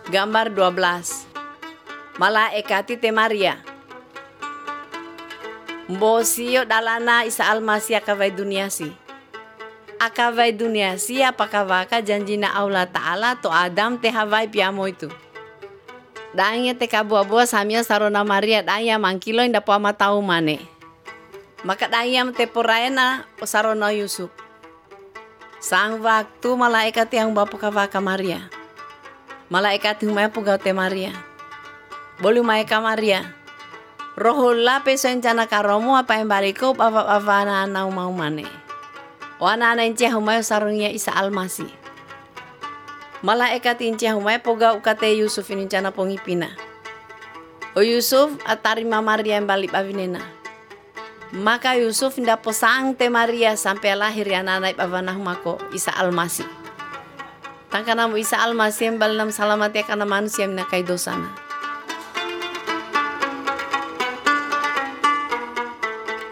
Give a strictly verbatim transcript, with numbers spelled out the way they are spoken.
Gambar dua belas. Malaikati te Maria. Mbosio dalana Isa Almasi akavai dunia si. Akavai dunia si apakavaka janjina Allah Ta'ala to Adam te Hawai piamo itu. Danya te kabua-bua samia sarona Maria danya mangkilo inda po ama tau mane. Maka danya te porayana sarona Yusuf. Sang waktu malaikat yang bapu kavaka Maria. Malaikat humaya pugau te Maria. Bolu maika Maria. Rohullah peso encana karomu apa yang bariko apa-apa anak mau mane. Wana anak ince humaya sarungnya Isa Almasi. Malaikat ince humaya pugau ukate Yusuf ini encana pongipina. O Yusuf atarima Maria yang balik avinena. Maka Yusuf nda posang te Maria sampai lahir ya anak avanah mako Isa Almasi. Tangkanamu Isa Almasi yang balinam selamat ya karena manusia yang nakai dosana.